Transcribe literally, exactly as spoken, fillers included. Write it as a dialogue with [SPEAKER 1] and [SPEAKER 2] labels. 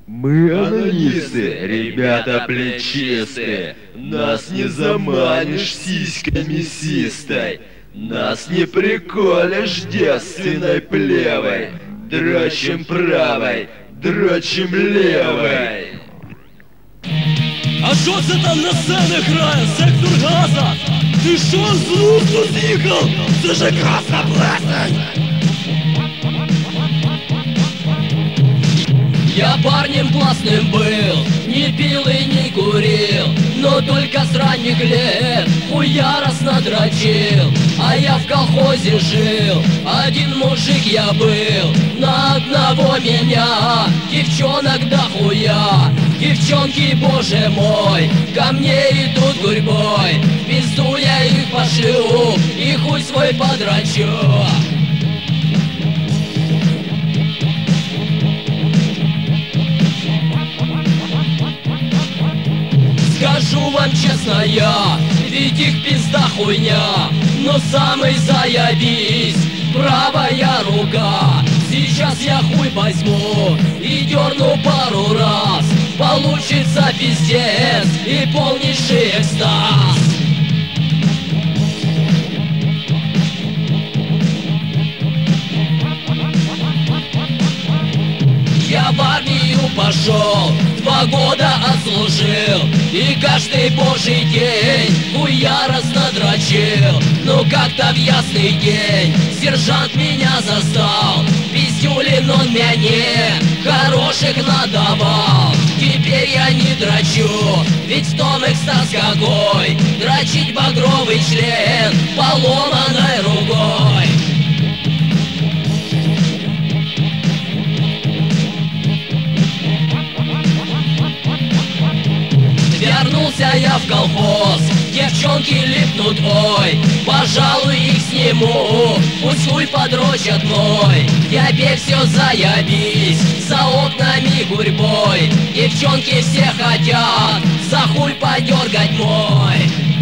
[SPEAKER 1] Мы анонисты, ребята плечистые. Нас не заманишь сиськой мясистой. Нас не приколешь девственной плевой. Дрочим правой, дрочим левой.
[SPEAKER 2] А що це там на сцені грає? Сектор газа? Ти що з глузду з'їхав? Це же красна плесень! Я парнем классным был, не пил и не курил, но только с ранних лет хуй яростно дрочил. А я в колхозе жил, один мужик я был, на одного меня девчонок дохуя. Девчонки, боже мой, ко мне идут гурьбой, в пизду я их пошлю и хуй свой подрочу. Скажу вам честно я, ведь их пизда хуйня, но самый заебись правая рука. Сейчас я хуй возьму и дерну пару раз, получится пиздец и полнейший экстаз. Я в армию пошел, два года отслужил, и каждый божий день хуй яростно дрочил. Но как-то в ясный день сержант меня застал, пиздюлин он мне хороших надавал. Теперь я не дрочу, ведь в том экстаз какой, дрочить багровый член поломанной рукой. Вернулся я в колхоз, девчонки липнут, ой, пожалуй их сниму, пусть хуй подрочат мой. Теперь все заебись, за окнами гурьбой, девчонки все хотят за хуй подергать мой.